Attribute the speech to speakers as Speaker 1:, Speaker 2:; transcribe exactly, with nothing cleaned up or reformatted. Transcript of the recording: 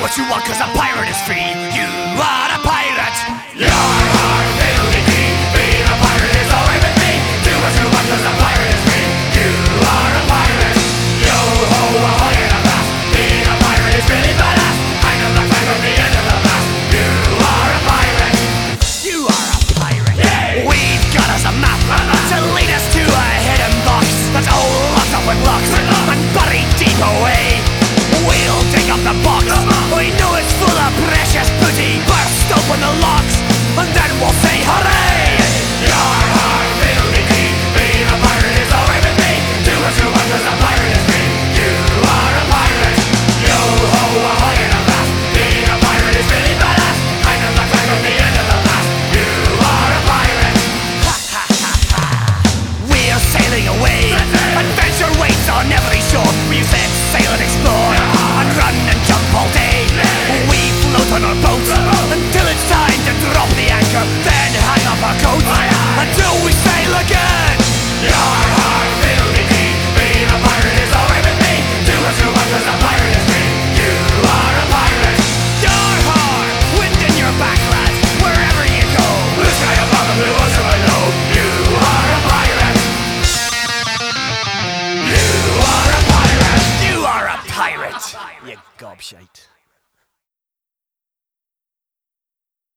Speaker 1: what you want cause a pirate is free. You are a pirate. Your heart will be free. Being a pirate is alright with me. Do what you want cause a pirate is free. You are a pirate. Yo ho, ahoy in a blast. Being a pirate is really badass. I know the time from the end of the blast. You are a pirate. You are a pirate. Yay! We've got us a map to lead us to a hidden box that's all locked up with locks and buried deep away. We'll dig up the box. We know it's full of precious booty. Burst open the locks and then we'll say hooray! Your heart will be free. Being a pirate is alright with me. Do what you want cause a pirate is free. You are a pirate. Yo ho, ahoy in a blast. Being a pirate is really badass. I know the time from the end of the blast. You are a pirate. Ha ha ha ha. We're sailing away. Adventure waits on every shore. We set sail and explore and run and jump all day. We float on our boat until it's time to drop the anchor, then hang up our coat until we sail again. Your heart will be free. Being a pirate is alright with me. Do what you want cause a pirate is free. You are a pirate. Your heart, wind in your back, lads, wherever you go. Blue sky above the blue ocean below. You are a pirate. You are a pirate. You are a pirate. You gobshite.